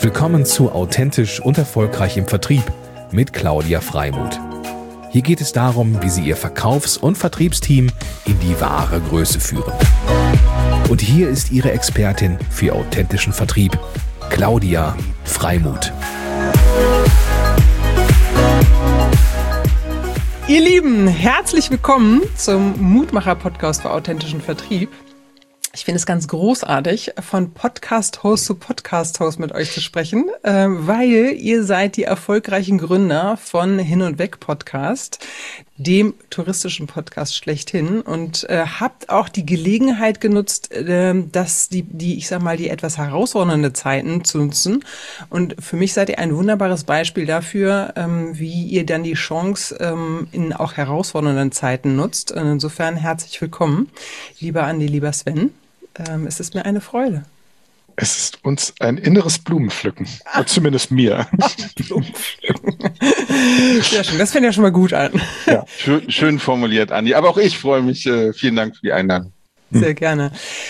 Willkommen zu Authentisch und Erfolgreich im Vertrieb mit Claudia Freimuth. Hier geht es darum, wie Sie Ihr Verkaufs- und Vertriebsteam in die wahre Größe führen. Und hier ist Ihre Expertin für authentischen Vertrieb, Claudia Freimuth. Ihr Lieben, herzlich willkommen zum Mutmacher-Podcast für authentischen Vertrieb. Ich finde es ganz großartig, von Podcast-Host zu Podcast-Host mit euch zu sprechen, weil ihr seid die erfolgreichen Gründer von Hin und Weg Podcast, dem touristischen Podcast schlechthin, und habt auch die Gelegenheit genutzt, dass die etwas herausfordernde Zeiten zu nutzen. Und für mich seid ihr ein wunderbares Beispiel dafür, wie ihr dann die Chance in auch herausfordernden Zeiten nutzt. Und insofern herzlich willkommen, lieber Andi, lieber Sven. Es ist mir eine Freude. Es ist uns ein inneres Blumenpflücken. Zumindest mir. Blumenpflücken. Sehr schön, das fängt ja schon mal gut an. Ja. Schön formuliert, Andi. Aber auch ich freue mich. Vielen Dank für die Einladung. Sehr gerne.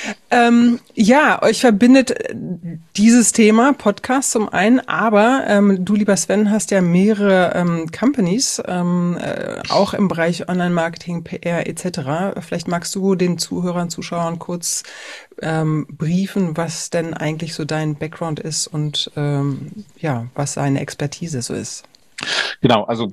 Euch verbindet dieses Thema Podcast zum einen, aber du, lieber Sven, hast ja mehrere Companies, auch im Bereich Online-Marketing, PR etc. Vielleicht magst du den Zuhörern, Zuschauern kurz briefen, was denn eigentlich so dein Background ist und was deine Expertise so ist. Genau, also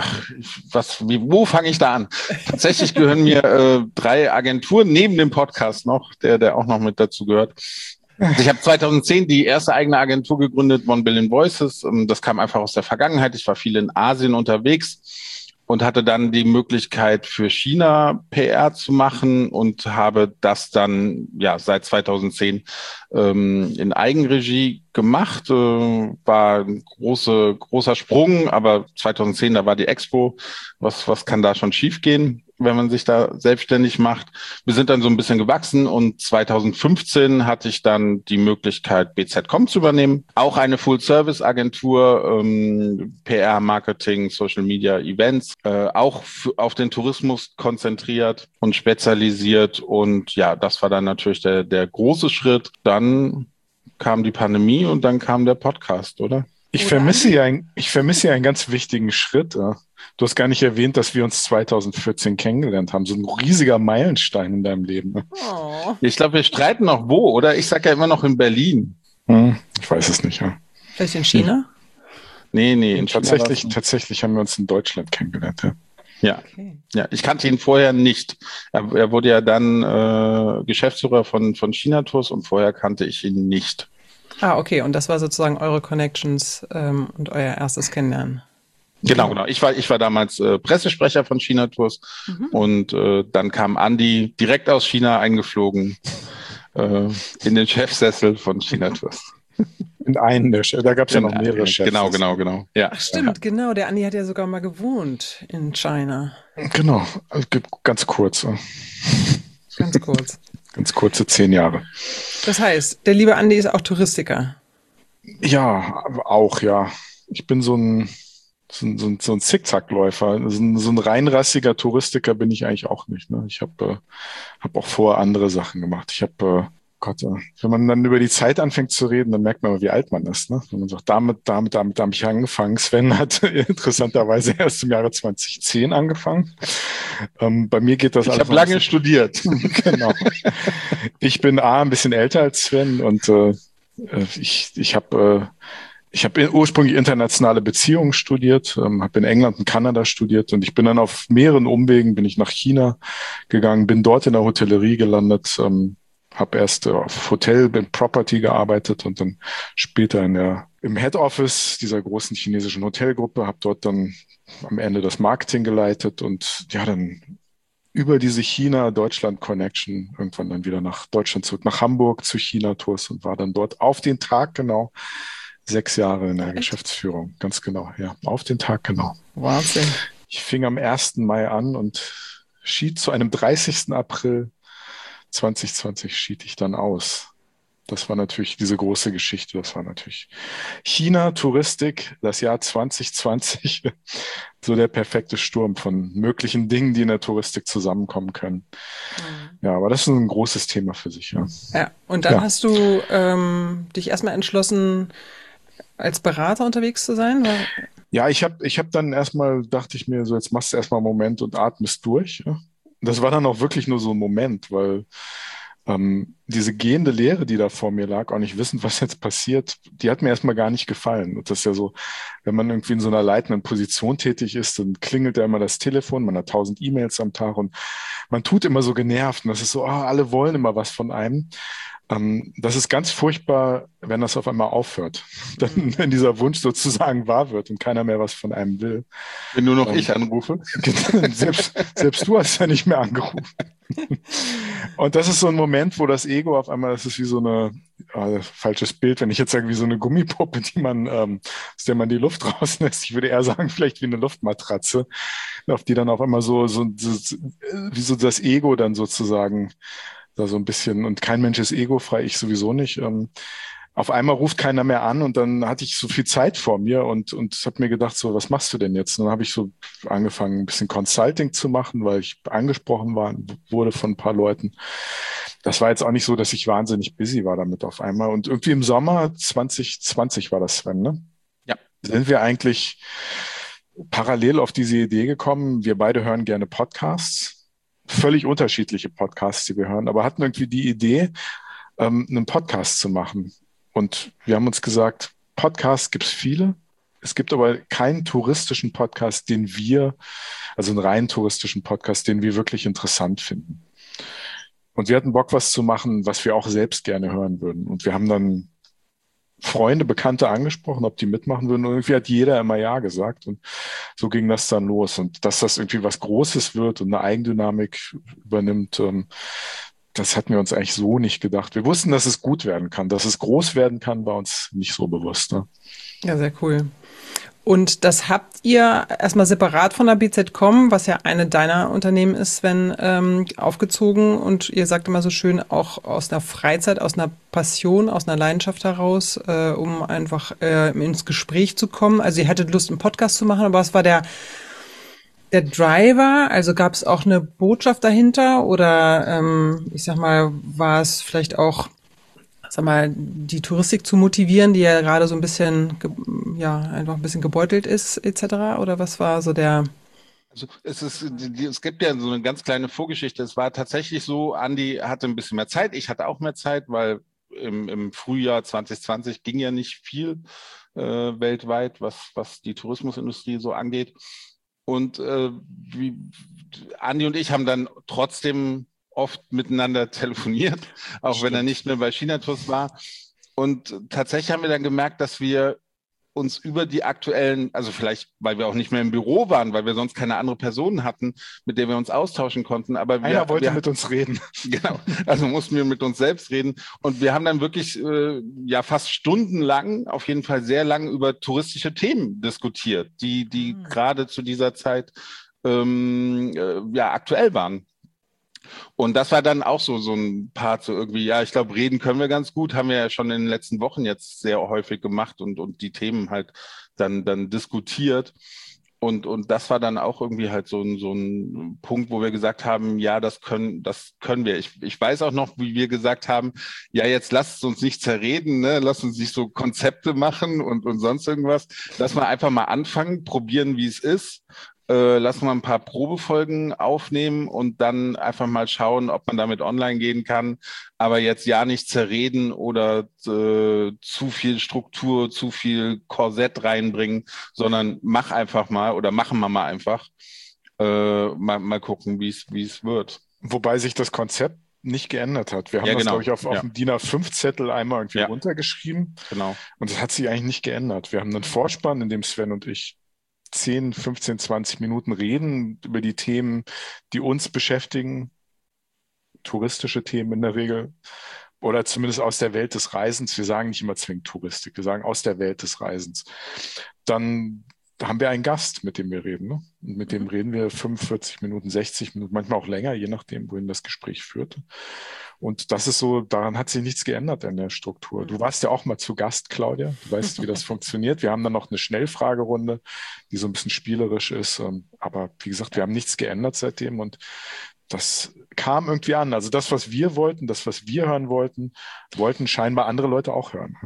wo fange ich da an? Tatsächlich gehören mir 3 Agenturen neben dem Podcast noch, der auch noch mit dazu gehört. Also ich habe 2010 die erste eigene Agentur gegründet, 1 Billion Voices. Das kam einfach aus der Vergangenheit. Ich war viel in Asien unterwegs und hatte dann die Möglichkeit, für China PR zu machen und habe das dann seit 2010 in Eigenregie gemacht. War ein großer Sprung, aber 2010, da war die Expo. Was kann da schon schiefgehen, wenn man sich da selbstständig macht? Wir sind dann so ein bisschen gewachsen und 2015 hatte ich dann die Möglichkeit, BZ.com zu übernehmen. Auch eine Full-Service-Agentur, PR, Marketing, Social Media, Events, auch auf den Tourismus konzentriert und spezialisiert. Und ja, das war dann natürlich der große Schritt. Dann kam die Pandemie und dann kam der Podcast, oder? Ich vermisse hier einen ganz wichtigen Schritt. Du hast gar nicht erwähnt, dass wir uns 2014 kennengelernt haben. So ein riesiger Meilenstein in deinem Leben. Oh. Ich glaube, wir streiten noch wo, oder? Ich sage ja immer noch in Berlin. Ich weiß es nicht, ja. Vielleicht in China? Nee, in tatsächlich haben wir uns in Deutschland kennengelernt, ja. Ja. Okay. Ja, ich kannte ihn vorher nicht. Er wurde ja dann Geschäftsführer von China Tours und vorher kannte ich ihn nicht. Ah, okay. Und das war sozusagen eure Connections und euer erstes Kennenlernen. Genau. Ich war damals Pressesprecher von China Tours und dann kam Andi direkt aus China eingeflogen in den Chefsessel von China Tours. In einen, da gab es ja noch mehrere Chefs. Genau. Ja. Ach stimmt, genau. Der Andi hat ja sogar mal gewohnt in China. Genau, ganz kurz. Ganz kurz. Ganz kurze 10 Jahre. Das heißt, der liebe Andi ist auch Touristiker. Ja, auch, ja. Ich bin so ein Zickzackläufer. So ein reinrassiger Touristiker bin ich eigentlich auch nicht. Ne? Ich hab auch vorher andere Sachen gemacht. Wenn man dann über die Zeit anfängt zu reden, dann merkt man mal, wie alt man ist. Ne? Wenn man sagt, damit habe ich angefangen. Sven hat interessanterweise erst im Jahre 2010 angefangen. Bei mir geht das alles. Ich habe lange studiert. Genau. Ich bin ein bisschen älter als Sven und ich habe ursprünglich internationale Beziehungen studiert, habe in England und Kanada studiert und ich bin dann auf mehreren Umwegen bin ich nach China gegangen, bin dort in der Hotellerie gelandet, habe erst auf Hotel, bin Property gearbeitet und dann später im Head Office dieser großen chinesischen Hotelgruppe, habe dort dann am Ende das Marketing geleitet und ja, dann über diese China-Deutschland-Connection irgendwann dann wieder nach Deutschland zurück, nach Hamburg zu China Tours und war dann dort auf den Tag genau 6 Jahre in der Geschäftsführung. Ganz genau, ja, auf den Tag genau. Wahnsinn. Ich fing am 1. Mai an und schied zu einem 30. April 2020 schied ich dann aus. Das war natürlich diese große Geschichte. Das war natürlich China, Touristik, das Jahr 2020. So der perfekte Sturm von möglichen Dingen, die in der Touristik zusammenkommen können. Ja, aber das ist ein großes Thema für sich. Ja, ja. Und dann hast du dich erstmal entschlossen, als Berater unterwegs zu sein? Ja, ich hab dann erstmal, dachte ich mir so, jetzt machst du erstmal einen Moment und atmest durch. Ja. Und das war dann auch wirklich nur so ein Moment, weil diese gehende Leere, die da vor mir lag, auch nicht wissend, was jetzt passiert, die hat mir erstmal gar nicht gefallen. Und das ist ja so, wenn man irgendwie in so einer leitenden Position tätig ist, dann klingelt ja immer das Telefon, man hat 1000 E-Mails am Tag und man tut immer so genervt und das ist so, alle wollen immer was von einem. Das ist ganz furchtbar, wenn das auf einmal aufhört. Dann, wenn dieser Wunsch sozusagen wahr wird und keiner mehr was von einem will. Wenn nur noch ich anrufe. Selbst du hast ja nicht mehr angerufen. Und das ist so ein Moment, wo das Ego auf einmal, das ist wie so eine, falsches Bild, wenn ich jetzt sage, wie so eine Gummipuppe, aus der man die Luft rauslässt. Ich würde eher sagen, vielleicht wie eine Luftmatratze, auf die dann auf einmal wie so das Ego dann sozusagen da so ein bisschen, und kein Mensch ist egofrei, ich sowieso nicht. Auf einmal ruft keiner mehr an und dann hatte ich so viel Zeit vor mir und habe mir gedacht, so, was machst du denn jetzt? Und dann habe ich so angefangen, ein bisschen Consulting zu machen, weil ich angesprochen wurde von ein paar Leuten. Das war jetzt auch nicht so, dass ich wahnsinnig busy war damit auf einmal. Und irgendwie im Sommer 2020 war das, Sven, ne? Ja. Sind wir eigentlich parallel auf diese Idee gekommen. Wir beide hören gerne Podcasts. Völlig unterschiedliche Podcasts, die wir hören, aber hatten irgendwie die Idee, einen Podcast zu machen. Und wir haben uns gesagt, Podcasts gibt es viele. Es gibt aber keinen touristischen Podcast, also einen rein touristischen Podcast, den wir wirklich interessant finden. Und wir hatten Bock, was zu machen, was wir auch selbst gerne hören würden. Und wir haben dann Freunde, Bekannte angesprochen, ob die mitmachen würden. Und irgendwie hat jeder immer ja gesagt. Und so ging das dann los. Und dass das irgendwie was Großes wird und eine Eigendynamik übernimmt, das hatten wir uns eigentlich so nicht gedacht. Wir wussten, dass es gut werden kann. Dass es groß werden kann, war uns nicht so bewusst. Ne? Ja, sehr cool. Und das habt ihr erstmal separat von der BZ.com, was ja eine deiner Unternehmen ist, Sven, aufgezogen. Und ihr sagt immer so schön, auch aus einer Freizeit, aus einer Passion, aus einer Leidenschaft heraus, um einfach ins Gespräch zu kommen. Also ihr hättet Lust, einen Podcast zu machen, aber was war der Driver? Also gab es auch eine Botschaft dahinter? Oder ich sag mal, war es vielleicht auch, sag mal, die Touristik zu motivieren, die ja gerade so ein bisschen, einfach ein bisschen gebeutelt ist, etc.? Oder was war so der... Also es gibt ja so eine ganz kleine Vorgeschichte. Es war tatsächlich so, Andi hatte ein bisschen mehr Zeit, ich hatte auch mehr Zeit, weil im Frühjahr 2020 ging ja nicht viel weltweit, was die Tourismusindustrie so angeht. Und Andi und ich haben dann trotzdem oft miteinander telefoniert, auch wenn er nicht mehr bei China-Tours war. Und tatsächlich haben wir dann gemerkt, dass wir uns über die aktuellen, also vielleicht, weil wir auch nicht mehr im Büro waren, weil wir sonst keine andere Person hatten, mit der wir uns austauschen konnten. Aber Einer wollte mit uns reden. Genau, also mussten wir mit uns selbst reden. Und wir haben dann wirklich fast stundenlang, auf jeden Fall sehr lang über touristische Themen diskutiert, die gerade zu dieser Zeit aktuell waren. Und das war dann auch so ein Part, so irgendwie, ja, ich glaube, reden können wir ganz gut, haben wir ja schon in den letzten Wochen jetzt sehr häufig gemacht und die Themen halt dann diskutiert. Und das war dann auch irgendwie halt so ein Punkt, wo wir gesagt haben, ja, das können wir. Ich weiß auch noch, wie wir gesagt haben, ja, jetzt lasst uns nicht zerreden, ne? Lasst uns nicht so Konzepte machen und sonst irgendwas. Lass mal einfach mal anfangen, probieren, wie es ist. Lass mal ein paar Probefolgen aufnehmen und dann einfach mal schauen, ob man damit online gehen kann. Aber jetzt ja nicht zerreden oder zu viel Struktur, zu viel Korsett reinbringen, sondern mach einfach mal oder machen wir mal einfach. Mal gucken, wie es wird. Wobei sich das Konzept nicht geändert hat. Wir haben das, glaube ich, auf dem DIN A5-Zettel einmal irgendwie runtergeschrieben. Genau. Und das hat sich eigentlich nicht geändert. Wir haben einen Vorspann, in dem Sven und ich 10, 15, 20 Minuten reden über die Themen, die uns beschäftigen, touristische Themen in der Regel, oder zumindest aus der Welt des Reisens. Wir sagen nicht immer zwingend Touristik, wir sagen aus der Welt des Reisens. Dann haben wir einen Gast, mit dem wir reden. Ne? Und mit dem reden wir 45 Minuten, 60 Minuten, manchmal auch länger, je nachdem, wohin das Gespräch führt. Und das ist so, daran hat sich nichts geändert in der Struktur. Du warst ja auch mal zu Gast, Claudia. Du weißt, wie das funktioniert. Wir haben dann noch eine Schnellfragerunde, die so ein bisschen spielerisch ist. Aber wie gesagt, wir haben nichts geändert seitdem und das kam irgendwie an. Also das, was wir wollten, das, was wir hören wollten scheinbar andere Leute auch hören.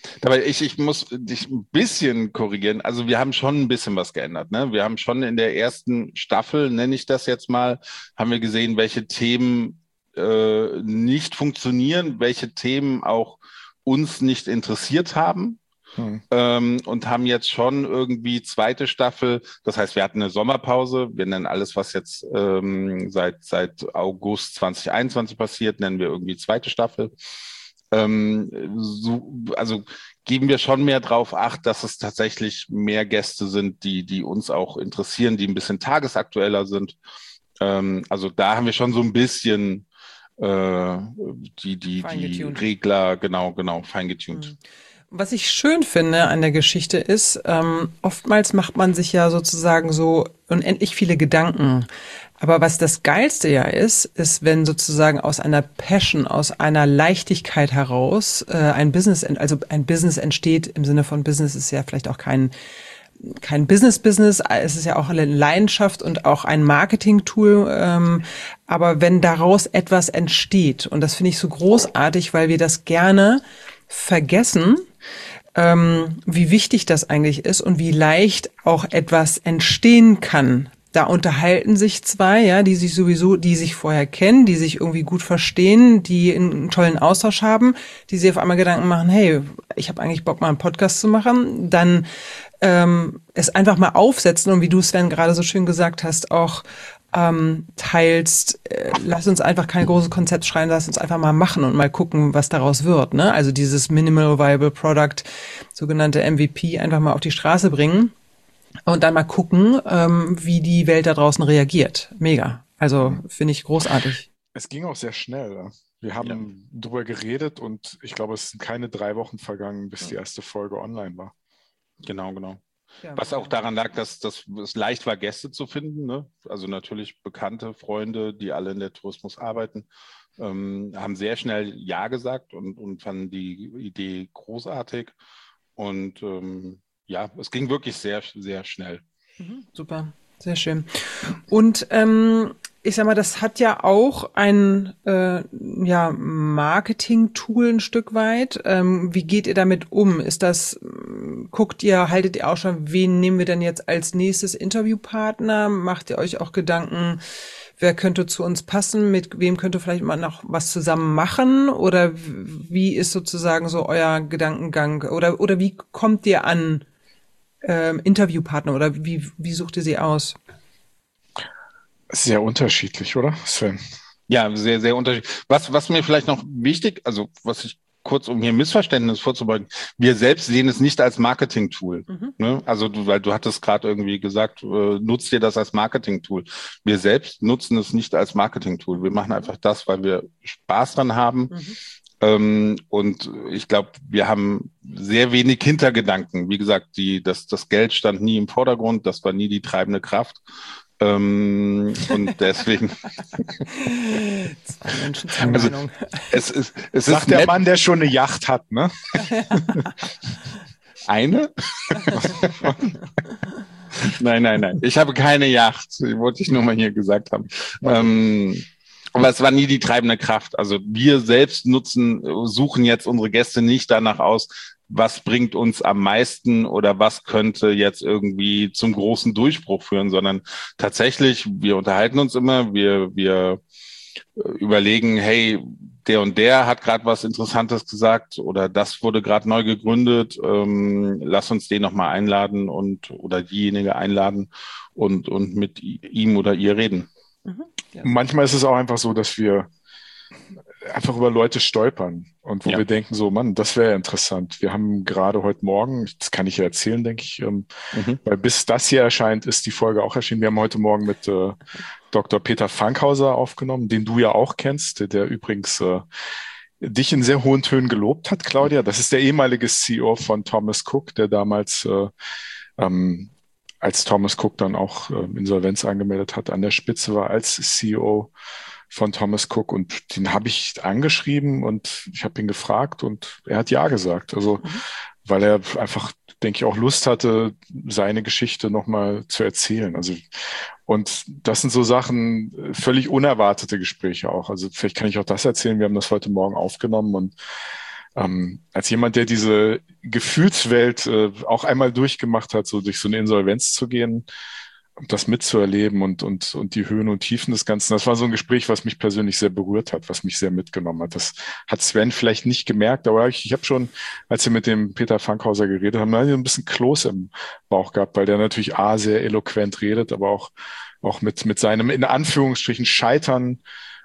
Aber ich muss dich ein bisschen korrigieren. Also wir haben schon ein bisschen was geändert. Ne? Wir haben schon in der ersten Staffel, nenne ich das jetzt mal, haben wir gesehen, welche Themen nicht funktionieren, welche Themen auch uns nicht interessiert haben. Und haben jetzt schon irgendwie zweite Staffel. Das heißt, wir hatten eine Sommerpause. Wir nennen alles, was jetzt seit August 2021 passiert, nennen wir irgendwie zweite Staffel. Also geben wir schon mehr drauf Acht, dass es tatsächlich mehr Gäste sind, die uns auch interessieren, die ein bisschen tagesaktueller sind. Also da haben wir schon so ein bisschen die Regler, genau, feingetuned. Was ich schön finde an der Geschichte ist, oftmals macht man sich ja sozusagen so unendlich viele Gedanken. Aber was das Geilste ja ist, wenn sozusagen aus einer Passion, aus einer Leichtigkeit heraus ein Business entsteht. Im Sinne von Business ist ja vielleicht auch kein Business. Es ist ja auch eine Leidenschaft und auch ein Marketing-Tool. Aber wenn daraus etwas entsteht, und das finde ich so großartig, weil wir das gerne vergessen, wie wichtig das eigentlich ist und wie leicht auch etwas entstehen kann. Da unterhalten sich zwei, ja, die sich vorher kennen, die sich irgendwie gut verstehen, die einen tollen Austausch haben, die sich auf einmal Gedanken machen, hey, ich habe eigentlich Bock, mal einen Podcast zu machen, dann es einfach mal aufsetzen und wie du, Sven, gerade so schön gesagt hast, auch teilst, lass uns einfach kein großes Konzept schreiben, lass uns einfach mal machen und mal gucken, was daraus wird, ne? Also dieses Minimal Viable Product, sogenannte MVP, einfach mal auf die Straße bringen und dann mal gucken, wie die Welt da draußen reagiert. Mega. Also finde ich großartig. Es ging auch sehr schnell. Wir haben drüber geredet und ich glaube, es sind keine 3 Wochen vergangen, bis die erste Folge online war. Genau. Ja, was auch daran lag, dass es leicht war, Gäste zu finden. Ne? Also natürlich bekannte Freunde, die alle in der Tourismus arbeiten, haben sehr schnell Ja gesagt und fanden die Idee großartig. Und es ging wirklich sehr, sehr schnell. Super, sehr schön. Und ich sag mal, das hat ja auch ein Marketing-Tool ein Stück weit. Wie geht ihr damit um? Haltet ihr auch schon, wen nehmen wir denn jetzt als nächstes Interviewpartner? Macht ihr euch auch Gedanken, wer könnte zu uns passen? Mit wem könnte vielleicht mal noch was zusammen machen? Oder wie ist sozusagen so euer Gedankengang? Oder wie kommt ihr an Interviewpartner? Oder wie sucht ihr sie aus? Sehr unterschiedlich, oder, Sven? Ja, sehr, sehr unterschiedlich. Was mir vielleicht noch wichtig, also was ich kurz, um hier Missverständnis vorzubeugen, wir selbst sehen es nicht als Marketing-Tool. Ne? Also weil du hattest gerade irgendwie gesagt, nutzt dir das als Marketing-Tool. Wir selbst nutzen es nicht als Marketing-Tool. Wir machen einfach das, weil wir Spaß dran haben. Und ich glaube, wir haben sehr wenig Hintergedanken. Wie gesagt, das Geld stand nie im Vordergrund, das war nie die treibende Kraft. Und deswegen. Zwei Menschen, zwei Meinungen. Es sagt der Mann, der schon eine Yacht hat, ne? Eine? Nein. Ich habe keine Yacht. Wollte ich nur mal hier gesagt haben. Aber es war nie die treibende Kraft. Also wir selbst suchen jetzt unsere Gäste nicht danach aus, was bringt uns am meisten oder was könnte jetzt irgendwie zum großen Durchbruch führen, sondern tatsächlich, wir unterhalten uns immer, wir überlegen, hey, der und der hat gerade was Interessantes gesagt oder das wurde gerade neu gegründet, lass uns den nochmal einladen oder diejenige einladen und mit ihm oder ihr reden. Ja. Manchmal ist es auch einfach so, dass wir einfach über Leute stolpern und wo wir denken so, Mann, das wäre interessant. Wir haben gerade heute Morgen, das kann ich ja erzählen, denke ich, weil bis das hier erscheint, ist die Folge auch erschienen. Wir haben heute Morgen mit Dr. Peter Fankhauser aufgenommen, den du ja auch kennst, der übrigens dich in sehr hohen Tönen gelobt hat, Claudia. Das ist der ehemalige CEO von Thomas Cook, der damals als Thomas Cook dann auch Insolvenz angemeldet hat, an der Spitze war als CEO von Thomas Cook und den habe ich angeschrieben und ich habe ihn gefragt und er hat ja gesagt. Also weil er einfach, denke ich, auch Lust hatte, seine Geschichte nochmal zu erzählen. Also und das sind so Sachen, völlig unerwartete Gespräche auch. Also vielleicht kann ich auch das erzählen. Wir haben das heute Morgen aufgenommen und Als jemand, der diese Gefühlswelt auch einmal durchgemacht hat, so durch so eine Insolvenz zu gehen, das mitzuerleben und die Höhen und Tiefen des Ganzen. Das war so ein Gespräch, was mich persönlich sehr berührt hat, was mich sehr mitgenommen hat. Das hat Sven vielleicht nicht gemerkt, aber ich habe schon, als wir mit dem Peter Fankhauser geredet haben, ein bisschen Kloß im Bauch gehabt, weil der natürlich sehr eloquent redet, aber auch mit seinem, in Anführungsstrichen, Scheitern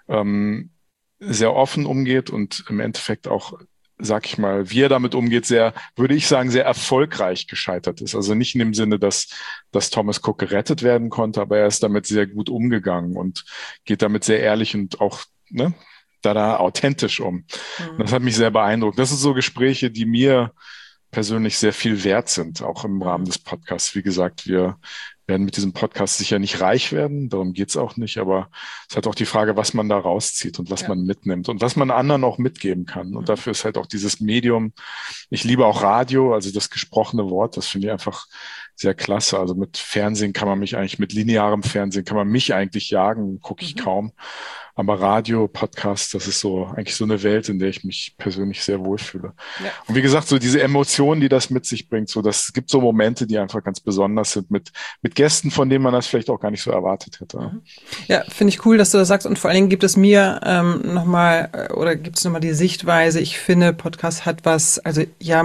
sehr offen umgeht und im Endeffekt auch, sag ich mal, wie er damit umgeht, sehr, würde ich sagen, sehr erfolgreich gescheitert ist. Also nicht in dem Sinne, dass Thomas Cook gerettet werden konnte, aber er ist damit sehr gut umgegangen und geht damit sehr ehrlich und auch, ne, da authentisch um. Das hat mich sehr beeindruckt. Das sind so Gespräche, die mir persönlich sehr viel wert sind, auch im Rahmen des Podcasts. Wie gesagt, wir werden mit diesem Podcast sicher nicht reich werden, darum geht's auch nicht, aber es hat auch die Frage, was man da rauszieht und was man mitnimmt und was man anderen auch mitgeben kann. Und dafür ist halt auch dieses Medium, ich liebe auch Radio, also das gesprochene Wort, das finde ich einfach sehr klasse. Also mit Fernsehen kann man mich eigentlich, mit linearem Fernsehen kann man mich eigentlich jagen, gucke ich kaum. Aber Radio, Podcast, das ist so eigentlich so eine Welt, in der ich mich persönlich sehr wohlfühle. Ja. Und wie gesagt, so diese Emotionen, die das mit sich bringt, so das gibt so Momente, die einfach ganz besonders sind mit Gästen, von denen man das vielleicht auch gar nicht so erwartet hätte. Ja, finde ich cool, dass du das sagst. Und vor allen Dingen gibt es mir nochmal die Sichtweise. Ich finde, Podcast hat was, also ja,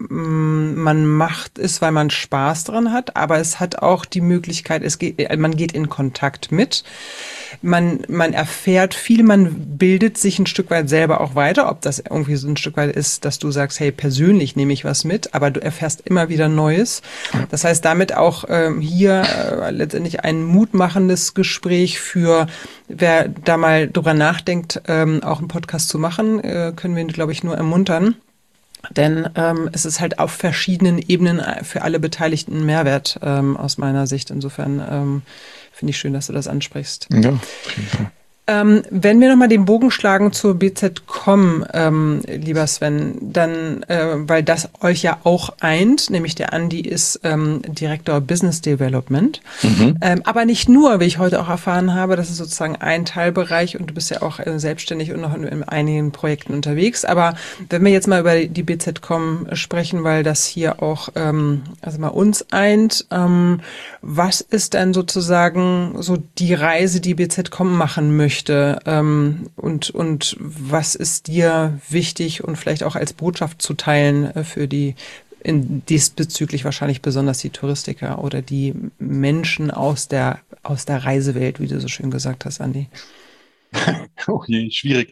man macht es, weil man Spaß dran hat, aber es hat auch die Möglichkeit, man geht in Kontakt mit. Man erfährt viel, man bildet sich ein Stück weit selber auch weiter, ob das irgendwie so ein Stück weit ist, dass du sagst, hey, persönlich nehme ich was mit, aber du erfährst immer wieder Neues. Das heißt, damit auch hier letztendlich ein mutmachendes Gespräch für, wer da mal drüber nachdenkt, auch einen Podcast zu machen, können wir ihn, glaube ich, nur ermuntern. Denn es ist halt auf verschiedenen Ebenen für alle Beteiligten ein Mehrwert aus meiner Sicht. Insofern finde ich schön, dass du das ansprichst. Ja, auf jeden Fall. Wenn wir nochmal den Bogen schlagen zur BZ.com, lieber Sven, dann, weil das euch ja auch eint, nämlich der Andi ist Direktor Business Development, aber nicht nur, wie ich heute auch erfahren habe, das ist sozusagen ein Teilbereich und du bist ja auch selbstständig und noch in einigen Projekten unterwegs, aber wenn wir jetzt mal über die BZ.com sprechen, weil das hier auch also mal uns eint, was ist denn sozusagen so die Reise, die BZ.com machen möchte? Und was ist dir wichtig und vielleicht auch als Botschaft zu teilen für diesbezüglich wahrscheinlich besonders die Touristiker oder die Menschen aus der Reisewelt, wie du so schön gesagt hast, Andi? Oh je, schwierig.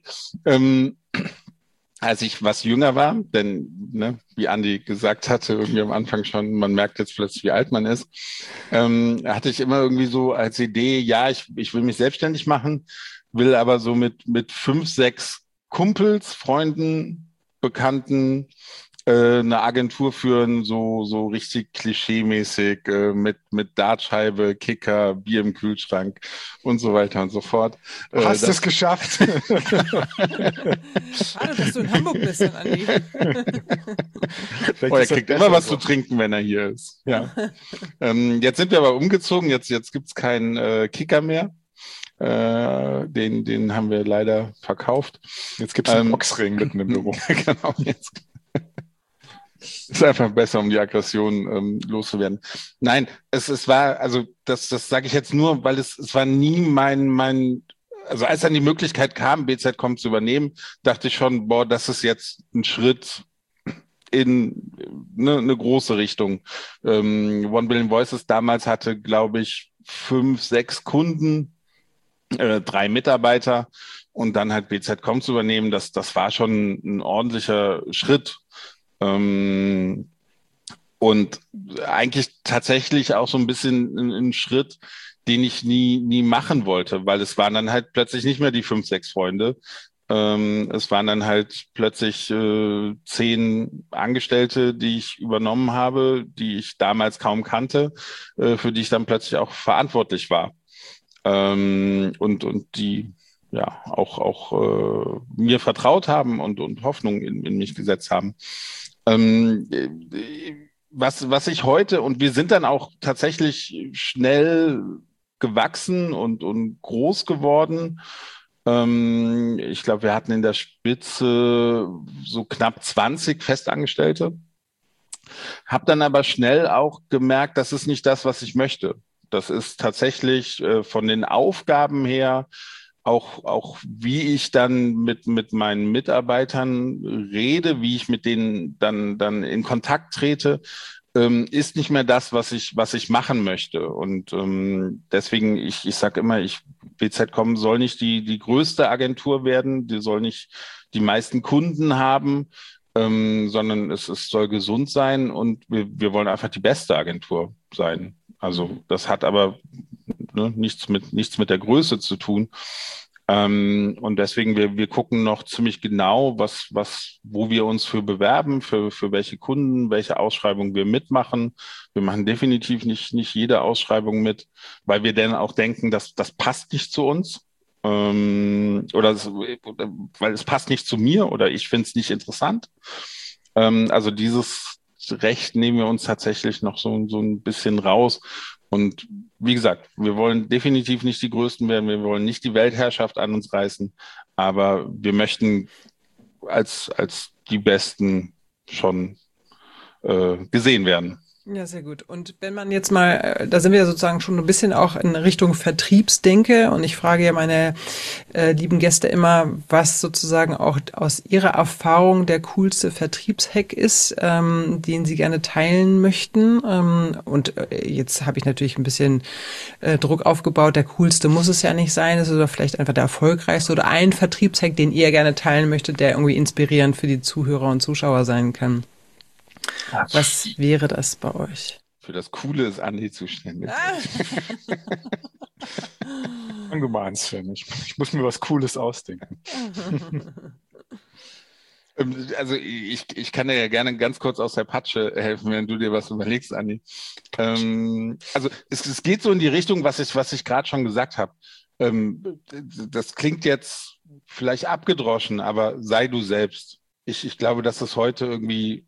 Als ich was jünger war, denn, ne, wie Andi gesagt hatte, irgendwie am Anfang schon, man merkt jetzt plötzlich, wie alt man ist, hatte ich immer irgendwie so als Idee, ja, ich will mich selbstständig machen, will aber so mit 5, 6 Kumpels, Freunden, Bekannten eine Agentur führen, so richtig klischeemäßig, mit Dartscheibe, Kicker, Bier im Kühlschrank und so weiter und so fort. Hast es geschafft. Schade, dass du in Hamburg bist, Andi. Er kriegt immer was zu trinken, wenn er hier ist. Ja. Jetzt sind wir aber umgezogen, jetzt gibt's keinen Kicker mehr. Den haben wir leider verkauft. Jetzt gibt's einen Boxring mitten im Büro. Genau, jetzt. Ist einfach besser, um die Aggression loszuwerden. Nein, es war, also das sage ich jetzt nur, weil es war nie also als dann die Möglichkeit kam, BZ.com zu übernehmen, dachte ich schon, boah, das ist jetzt ein Schritt in eine große Richtung. 1 Billion Voices damals hatte, glaube ich, 5, 6 Kunden, 3 Mitarbeiter und dann halt BZ.com zu übernehmen, das war schon ein ordentlicher Schritt. Und eigentlich tatsächlich auch so ein bisschen ein Schritt, den ich nie machen wollte, weil es waren dann halt plötzlich nicht mehr die 5, 6 Freunde. Es waren dann halt plötzlich 10 Angestellte, die ich übernommen habe, die ich damals kaum kannte, für die ich dann plötzlich auch verantwortlich war. Und die ja auch mir vertraut haben und Hoffnung in mich gesetzt haben. Was ich heute, und wir sind dann auch tatsächlich schnell gewachsen und groß geworden. Ich glaube, wir hatten in der Spitze so knapp 20 Festangestellte. Habe dann aber schnell auch gemerkt, das ist nicht das, was ich möchte. Das ist tatsächlich von den Aufgaben her, auch wie ich dann mit meinen Mitarbeitern rede, wie ich mit denen dann in Kontakt trete, ist nicht mehr das, was ich machen möchte. Und deswegen, ich sage immer, BZ.com soll nicht die größte Agentur werden, die soll nicht die meisten Kunden haben, sondern es soll gesund sein und wir wollen einfach die beste Agentur sein. Also das hat aber nichts mit der Größe zu tun. Und deswegen, wir gucken noch ziemlich genau, wo wir uns für bewerben, für welche Kunden, welche Ausschreibungen wir mitmachen. Wir machen definitiv nicht jede Ausschreibung mit, weil wir dann auch denken, dass das passt nicht zu uns. Weil es passt nicht zu mir oder ich finde es nicht interessant. Also dieses Recht nehmen wir uns tatsächlich noch so ein bisschen raus. Und wie gesagt, wir wollen definitiv nicht die Größten werden, wir wollen nicht die Weltherrschaft an uns reißen, aber wir möchten als die Besten schon gesehen werden. Ja, sehr gut. Und wenn man jetzt mal, da sind wir ja sozusagen schon ein bisschen auch in Richtung Vertriebsdenke und ich frage ja meine lieben Gäste immer, was sozusagen auch aus ihrer Erfahrung der coolste Vertriebshack ist, den sie gerne teilen möchten. Und jetzt habe ich natürlich ein bisschen Druck aufgebaut. Der coolste muss es ja nicht sein, es ist oder vielleicht einfach der erfolgreichste oder ein Vertriebshack, den ihr gerne teilen möchtet, der irgendwie inspirierend für die Zuhörer und Zuschauer sein kann. Was wäre das bei euch? Für das Coole ist Andi zuständig. Fang du mal an, Sven. Ich muss mir was Cooles ausdenken. Also ich kann dir ja gerne ganz kurz aus der Patsche helfen, wenn du dir was überlegst, Andi. Also es geht so in die Richtung, was ich gerade schon gesagt habe. Das klingt jetzt vielleicht abgedroschen, aber sei du selbst. Ich glaube, dass es heute irgendwie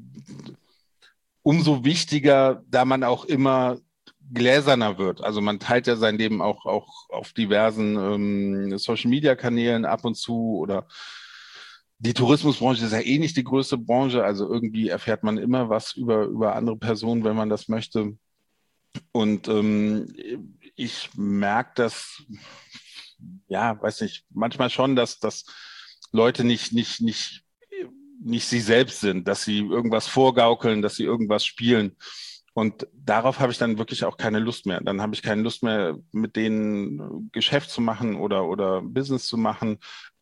umso wichtiger, da man auch immer gläserner wird. Also man teilt ja sein Leben auch auf diversen Social-Media-Kanälen ab und zu oder die Tourismusbranche ist ja eh nicht die größte Branche, also irgendwie erfährt man immer was über andere Personen, wenn man das möchte. Und ich merke das, ja, weiß nicht, manchmal schon, dass Leute nicht sie selbst sind, dass sie irgendwas vorgaukeln, dass sie irgendwas spielen. Und darauf habe ich dann wirklich auch keine Lust mehr. Dann habe ich keine Lust mehr, mit denen Geschäft zu machen oder Business zu machen.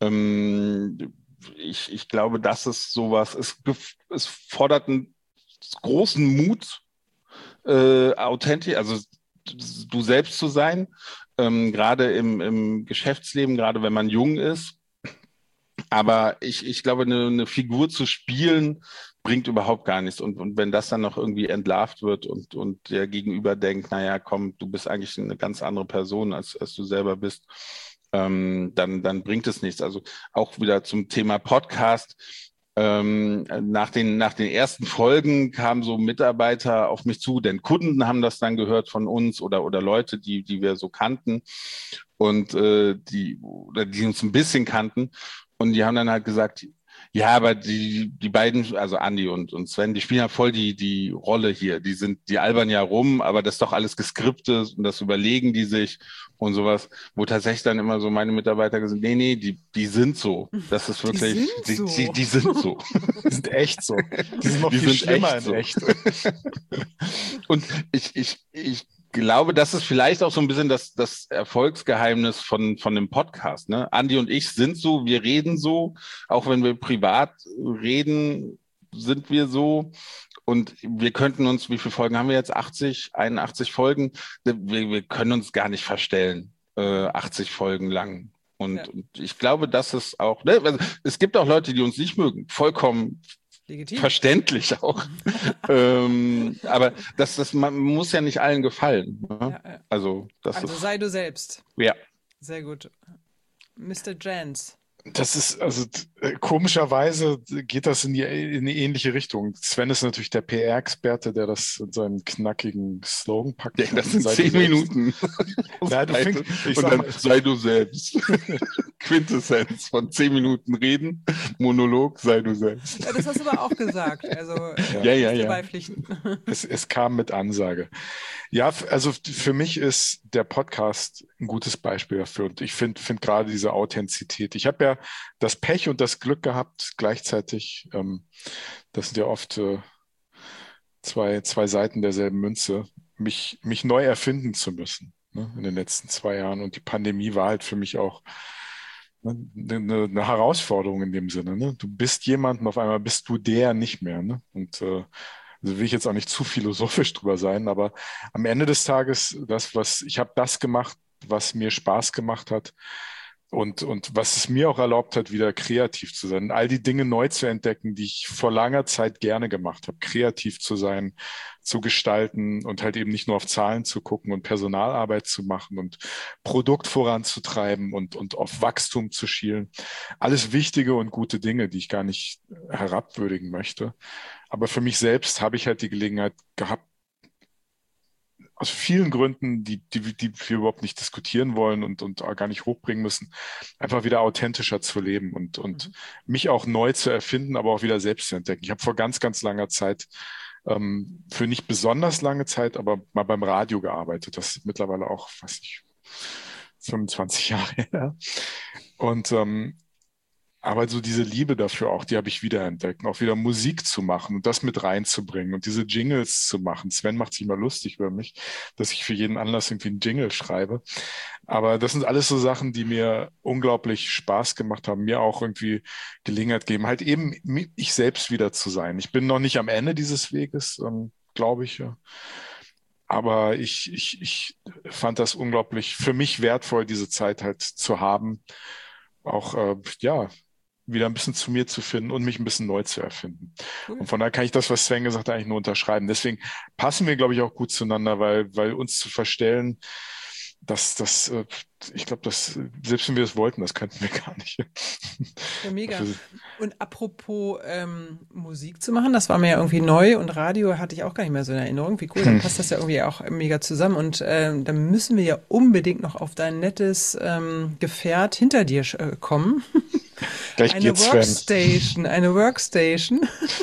Ich glaube, das ist sowas, es fordert einen großen Mut, authentisch, also du selbst zu sein, gerade im Geschäftsleben, gerade wenn man jung ist. Aber ich glaube, eine Figur zu spielen, bringt überhaupt gar nichts. Und wenn das dann noch irgendwie entlarvt wird und der Gegenüber denkt, naja, komm, du bist eigentlich eine ganz andere Person, als du selber bist, dann bringt es nichts. Also auch wieder zum Thema Podcast. Nach den ersten Folgen kamen so Mitarbeiter auf mich zu, denn Kunden haben das dann gehört von uns oder Leute, die wir so kannten und die uns ein bisschen kannten. Und die haben dann halt gesagt, ja, aber die beiden, also Andi und Sven, die spielen ja voll die Rolle hier. Die albern ja rum, aber das ist doch alles geskriptet und das überlegen die sich und sowas, wo tatsächlich dann immer so meine Mitarbeiter gesagt, nee, die sind so. Das ist wirklich, die sind so. Die sind echt so. Die sind noch viel schlimmer in echt. Und ich glaube, das ist vielleicht auch so ein bisschen das Erfolgsgeheimnis von dem Podcast. Ne? Andi und ich sind so, wir reden so, auch wenn wir privat reden, sind wir so. Und wir könnten uns, wie viele Folgen haben wir jetzt? 81 Folgen. Wir können uns gar nicht verstellen, 80 Folgen lang. Und ich glaube, das ist auch, ne? Also, es gibt auch Leute, die uns nicht mögen. Vollkommen legitim. Verständlich auch. Aber man muss ja nicht allen gefallen. Ne? Ja. Also sei du selbst. Ja. Sehr gut. Mr. Jans. Das ist, also komischerweise geht das in eine ähnliche Richtung. Sven ist natürlich der PR-Experte, der das in seinen knackigen Slogan packt. Ja, das sind 10 Minuten. Ja, sei du selbst. Quintessenz von 10 Minuten reden, Monolog, sei du selbst. Ja, das hast du aber auch gesagt. Also ja. beipflichten. Es kam mit Ansage. Ja, also für mich ist der Podcast ein gutes Beispiel dafür. Und ich finde gerade diese Authentizität. Ich habe ja das Pech und das Glück gehabt gleichzeitig. Das sind ja oft zwei Seiten derselben Münze, mich neu erfinden zu müssen, ne, in den letzten 2 Jahren. Und die Pandemie war halt für mich auch eine Herausforderung in dem Sinne. Ne? Du bist jemand und auf einmal bist du der nicht mehr. Ne? Und also will ich jetzt auch nicht zu philosophisch drüber sein, aber am Ende des Tages, ich habe das gemacht, was mir Spaß gemacht hat und was es mir auch erlaubt hat, wieder kreativ zu sein. All die Dinge neu zu entdecken, die ich vor langer Zeit gerne gemacht habe. Kreativ zu sein, zu gestalten und halt eben nicht nur auf Zahlen zu gucken und Personalarbeit zu machen und Produkt voranzutreiben und auf Wachstum zu schielen. Alles wichtige und gute Dinge, die ich gar nicht herabwürdigen möchte. Aber für mich selbst habe ich halt die Gelegenheit gehabt, aus vielen Gründen, die wir überhaupt nicht diskutieren wollen und auch gar nicht hochbringen müssen, einfach wieder authentischer zu leben und mich auch neu zu erfinden, aber auch wieder selbst zu entdecken. Ich habe vor ganz, ganz langer Zeit, für nicht besonders lange Zeit, aber mal beim Radio gearbeitet. Das ist mittlerweile auch, weiß ich, 25 Jahre her. Und aber so diese Liebe dafür auch, die habe ich wiederentdeckt. Und auch wieder Musik zu machen und das mit reinzubringen und diese Jingles zu machen. Sven macht sich immer lustig über mich, dass ich für jeden Anlass irgendwie einen Jingle schreibe. Aber das sind alles so Sachen, die mir unglaublich Spaß gemacht haben, mir auch irgendwie Gelegenheit geben, halt eben ich selbst wieder zu sein. Ich bin noch nicht am Ende dieses Weges, glaube ich. Ja. Aber ich fand das unglaublich für mich wertvoll, diese Zeit halt zu haben. Auch, wieder ein bisschen zu mir zu finden und mich ein bisschen neu zu erfinden. Cool. Und von daher kann ich das, was Sven gesagt hat, eigentlich nur unterschreiben. Deswegen passen wir, glaube ich, auch gut zueinander, weil uns zu verstellen, ich glaube, selbst wenn wir es wollten, das könnten wir gar nicht. Ja, mega. Und apropos Musik zu machen, das war mir ja irgendwie neu und Radio hatte ich auch gar nicht mehr so in Erinnerung. Wie cool, dann passt das ja irgendwie auch mega zusammen. Und dann müssen wir ja unbedingt noch auf dein nettes Gefährt hinter dir kommen. Gleich eine Workstation.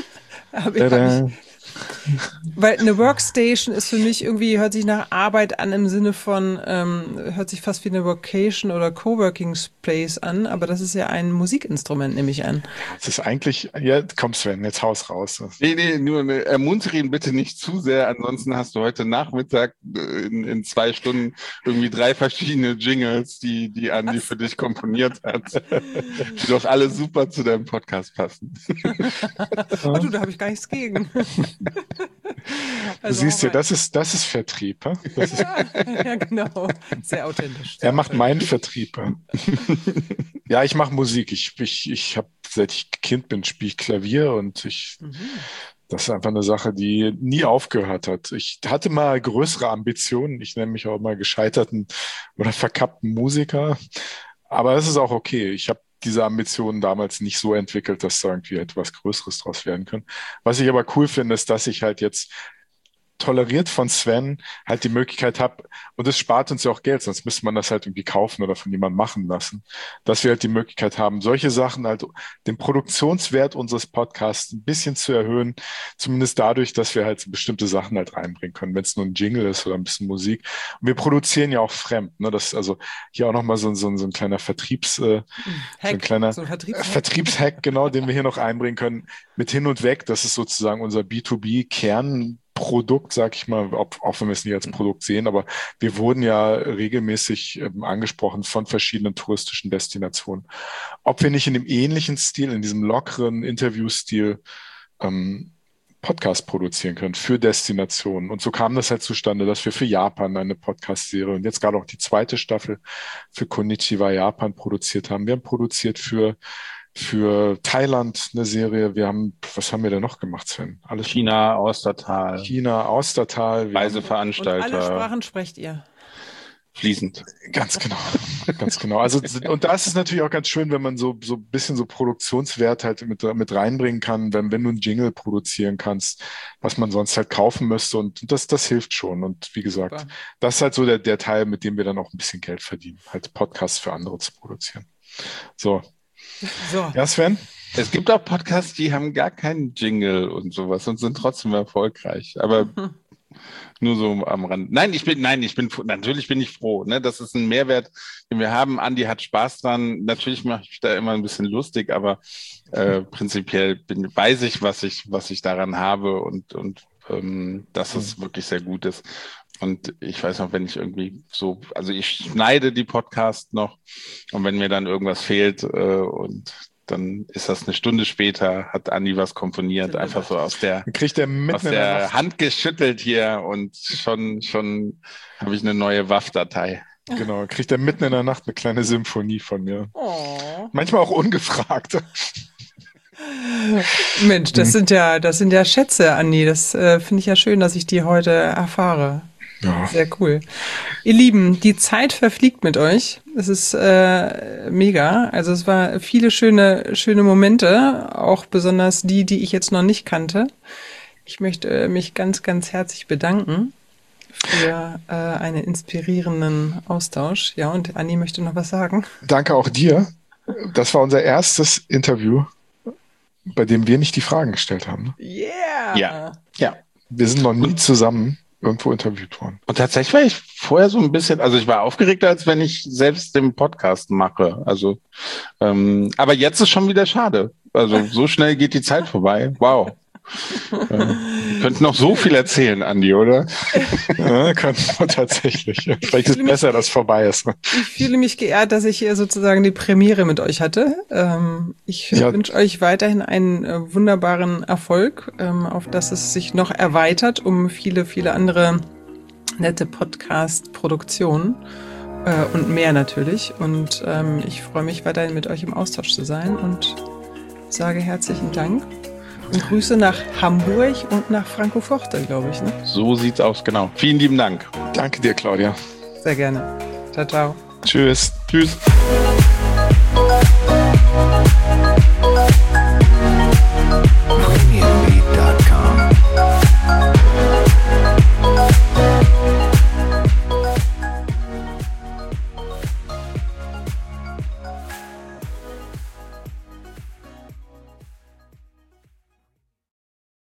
Weil eine Workstation ist für mich irgendwie, hört sich nach Arbeit an im Sinne von, hört sich fast wie eine Workation oder Coworking Place an, aber das ist ja ein Musikinstrument, nehme ich an. Das ist eigentlich, ja, komm Sven, jetzt haus raus. Nee, nur ermuntere ihn bitte nicht zu sehr, ansonsten hast du heute Nachmittag in 2 Stunden irgendwie 3 verschiedene Jingles, die Andi für dich komponiert hat, die doch alle super zu deinem Podcast passen. Oh du, da habe ich gar nichts gegen. Also, du siehst ja, das ist Vertrieb. Das ist ja, genau. Sehr authentisch. Er macht meinen Vertrieb. Ja, ich mache Musik. Ich habe, seit ich Kind bin, spiele ich Klavier und das ist einfach eine Sache, die nie aufgehört hat. Ich hatte mal größere Ambitionen. Ich nenne mich auch mal gescheiterten oder verkappten Musiker. Aber es ist auch okay. Ich habe diese Ambitionen damals nicht so entwickelt, dass da irgendwie etwas Größeres draus werden kann. Was ich aber cool finde, ist, dass ich halt jetzt toleriert von Sven halt die Möglichkeit habe, und es spart uns ja auch Geld, sonst müsste man das halt irgendwie kaufen oder von jemandem machen lassen, dass wir halt die Möglichkeit haben, solche Sachen halt den Produktionswert unseres Podcasts ein bisschen zu erhöhen, zumindest dadurch, dass wir halt so bestimmte Sachen halt reinbringen können, wenn es nur ein Jingle ist oder ein bisschen Musik. Und wir produzieren ja auch fremd, ne? Das ist also hier auch nochmal so ein kleiner Vertriebshack, genau, den wir hier noch einbringen können, mit hin und weg. Das ist sozusagen unser B2B-Kernprodukt, sag ich mal, auch wenn wir es nicht als Produkt sehen, aber wir wurden ja regelmäßig angesprochen von verschiedenen touristischen Destinationen. Ob wir nicht in dem ähnlichen Stil, in diesem lockeren Interviewstil Podcast produzieren können für Destinationen. Und so kam das halt zustande, dass wir für Japan eine Podcast-Serie und jetzt gerade auch die 2. Staffel für Konnichiwa Japan produziert haben. Wir haben produziert für Thailand eine Serie. Was haben wir denn noch gemacht, Sven? Alles China, Austertal. Reiseveranstalter. Und alle Sprachen sprecht ihr? fließend. Ganz genau, ganz genau. Also, und da ist es natürlich auch ganz schön, wenn man so ein bisschen so Produktionswert halt mit reinbringen kann, wenn du einen Jingle produzieren kannst, was man sonst halt kaufen müsste, und das hilft schon. Und wie gesagt, Super. das ist halt so der Teil, mit dem wir dann auch ein bisschen Geld verdienen, halt Podcasts für andere zu produzieren. So. Ja, Sven? Es gibt auch Podcasts, die haben gar keinen Jingle und sowas und sind trotzdem erfolgreich. Aber nur so am Rand. Natürlich bin ich froh. Ne? Das ist ein Mehrwert, den wir haben. Andi hat Spaß dran. Natürlich mache ich da immer ein bisschen lustig, aber prinzipiell weiß ich, was ich daran habe und dass es wirklich sehr gut ist. Und ich weiß noch, wenn ich irgendwie so, also ich schneide die Podcasts noch, und wenn mir dann irgendwas fehlt und dann ist das eine Stunde später, hat Andi was komponiert, einfach so aus der Hand geschüttelt hier, und schon habe ich eine neue WAV-Datei. Genau, kriegt er mitten in der Nacht eine kleine Symphonie von mir. Oh. Manchmal auch ungefragt. Mensch, das sind ja Schätze, Andi. Das finde ich ja schön, dass ich die heute erfahre. Ja. Sehr cool. Ihr Lieben, die Zeit verfliegt mit euch. Es ist mega. Also es war viele schöne Momente, auch besonders die ich jetzt noch nicht kannte. Ich möchte mich ganz, ganz herzlich bedanken für einen inspirierenden Austausch. Ja, und Andi möchte noch was sagen. Danke auch dir. Das war unser erstes Interview, bei dem wir nicht die Fragen gestellt haben. Yeah! Ja. Wir sind noch nie zusammen irgendwo interviewt worden. Und tatsächlich war ich vorher so ein bisschen, also ich war aufgeregter, als wenn ich selbst den Podcast mache. Also, aber jetzt ist schon wieder schade. Also so schnell geht die Zeit vorbei. Wow. Wir könnten noch so viel erzählen, Andi, oder? Ja, könnten wir tatsächlich. Vielleicht ist es besser, dass es vorbei ist. Ich fühle mich geehrt, dass ich hier sozusagen die Premiere mit euch hatte. Ich wünsche euch weiterhin einen wunderbaren Erfolg, auf dass es sich noch erweitert um viele, viele andere nette Podcast-Produktionen und mehr natürlich. Und ich freue mich weiterhin mit euch im Austausch zu sein und sage herzlichen Dank. Und Grüße nach Hamburg und nach Francoforte, glaube ich. Ne? So sieht's aus, genau. Vielen lieben Dank. Danke dir, Claudia. Sehr gerne. Ciao, ciao. Tschüss. Tschüss. Premium